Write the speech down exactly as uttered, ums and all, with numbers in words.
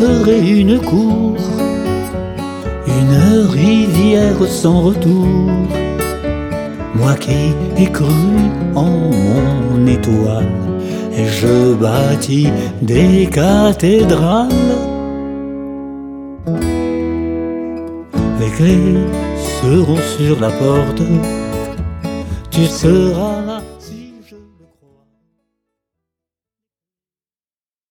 serai une cour, une rivière sans retour. Moi qui ai cru en mon étoile, et je bâtis des cathédrales. Les clés seront sur la porte, tu seras là.